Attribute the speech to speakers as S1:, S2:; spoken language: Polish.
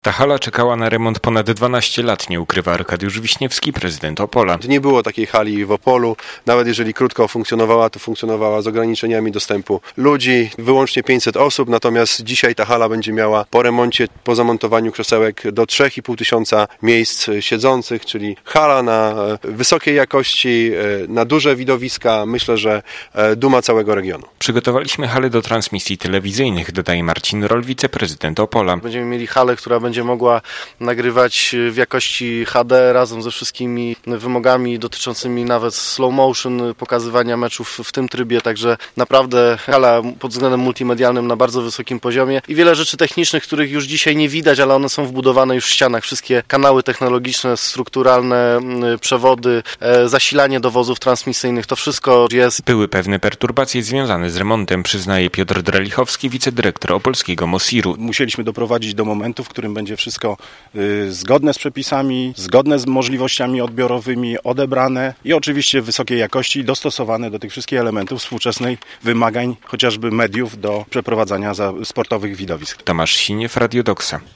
S1: Ta hala czekała na remont ponad 12 lat, nie ukrywa Arkadiusz Wiśniewski, prezydent Opola.
S2: Nie było takiej hali w Opolu. Nawet jeżeli krótko funkcjonowała, to funkcjonowała z ograniczeniami dostępu ludzi, wyłącznie 500 osób. Natomiast dzisiaj ta hala będzie miała po remoncie, po zamontowaniu krzesełek do 3,5 tysiąca miejsc siedzących, czyli hala na wysokiej jakości, na duże widowiska. Myślę, że duma całego regionu.
S1: Przygotowaliśmy halę do transmisji telewizyjnych, dodaje Marcin Rol, wiceprezydent Opola.
S3: Będziemy mieli halę, która będzie mogła nagrywać w jakości HD razem ze wszystkimi wymogami dotyczącymi nawet slow motion, pokazywania meczów w tym trybie, także naprawdę hala pod względem multimedialnym na bardzo wysokim poziomie i wiele rzeczy technicznych, których już dzisiaj nie widać, ale one są wbudowane już w ścianach. Wszystkie kanały technologiczne, strukturalne, przewody, zasilanie dowozów transmisyjnych, to wszystko jest.
S1: Były pewne perturbacje związane z remontem, przyznaje Piotr Drelichowski, wicedyrektor opolskiego MOSIR-u.
S4: Musieliśmy doprowadzić do momentu, w którym będzie wszystko zgodne z przepisami, zgodne z możliwościami odbiorowymi, odebrane i oczywiście w wysokiej jakości dostosowane do tych wszystkich elementów współczesnych wymagań chociażby mediów do przeprowadzania sportowych widowisk.
S1: Tomasz Siniew, Radio Doksa.